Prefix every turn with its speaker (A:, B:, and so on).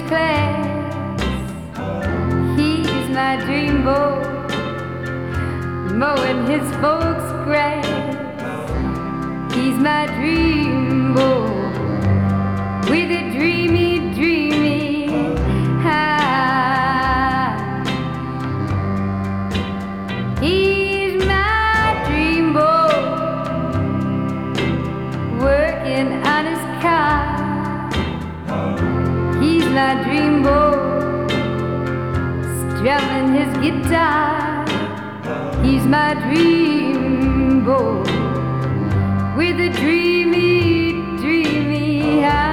A: class. He's my dream boy, mowing his folks' grass. He's my dream boy with a dreamy, dreamy heart. He's my dream boy, working on his car. He's my dream boy, strumming his guitar. He's my dream boy with a dreamy, dreamy heart.